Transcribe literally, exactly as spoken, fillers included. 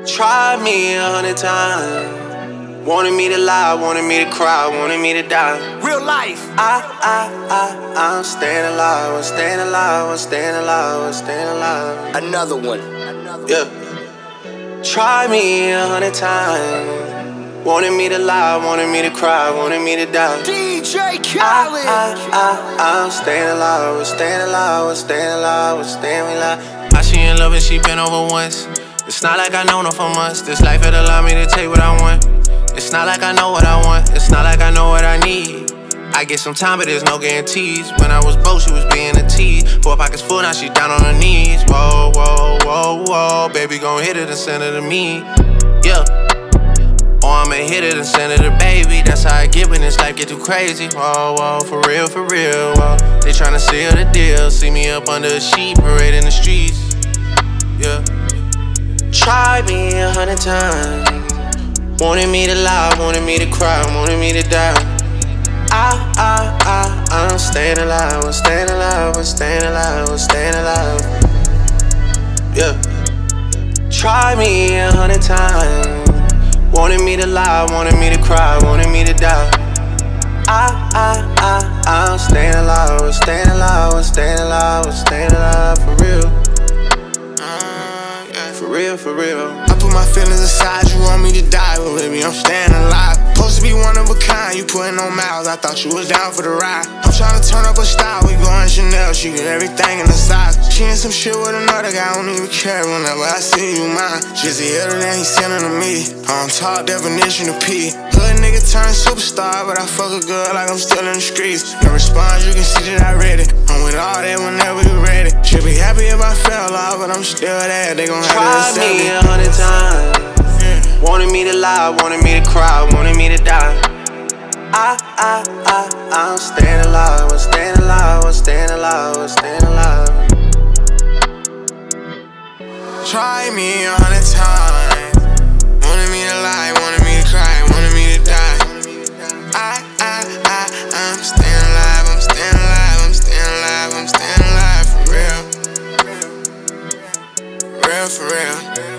Tried me a hundred times. Wanted me to lie, wanted me to cry, wanted me to die. Real life. I, I, I, I'm staying alive, I'm staying alive, I'm staying alive, I'm staying alive. Another one. Yeah. Tried me a hundred times. Wanted me to lie, wanted me to cry, wanted me to die. D J I, Khaled. I, I, I'm staying alive, we're staying alive, we're staying alive, we're staying alive. How she in love and she been over once. It's not like I know her for months. This life had allowed me to take what I want. It's not like I know what I want. It's not like I know what I need. I get some time, but there's no guarantees. When I was broke, she was being a tease. Four pockets full, now she down on her knees. Whoa, whoa, whoa, whoa. Baby gon' hit it and send it to me. Yeah. Or I'ma hit it and send it to baby. That's how I get when this life get too crazy. Whoa, whoa, for real, for real, whoa. They tryna seal the deal. See me up under a sheet, parade in the streets. Yeah. Tried me a hundred times. Wanted me to lie, wanted me to cry, wanted me to die. I, I, I, I'm staying alive, I'm staying alive, I'm staying alive, I'm staying alive. Yeah. Tried me a hundred times. Wanted me to lie, wanted me to cry, wanted me to die. I, I, I, I'm staying alive, I'm staying alive, I'm staying alive, I'm staying alive for real. For real, for real. I put my feelings aside, you want me to die, but baby, I'm staying alive. Supposed to be one of a kind, you putting on miles, I thought you was down for the ride. I'm trying to turn up a style, we going Chanel, she get everything in the size. She in some shit with another guy, I don't even care whenever I see you mine. Just the other day, he sending to me, on top definition of P. Hood nigga turned superstar, but I fuck a girl like I'm still in the streets. No response, you can see that I read it. I'm with all that whenever you ready. Should be happy if I fell off, but I'm still there, they gon' have to Tried me a hundred times. yeah. Wanted me to lie, wanted me to cry, wanted me to die. I, I, I, I'm staying alive, I'm staying alive, I'm staying alive, I'm staying alive. Try me a hundred times. Wanted me to lie, wanted me to cry, wanted me to die. I, I, I, I'm staying alive, I'm staying alive, I'm staying alive, I'm staying alive for real. Real for real.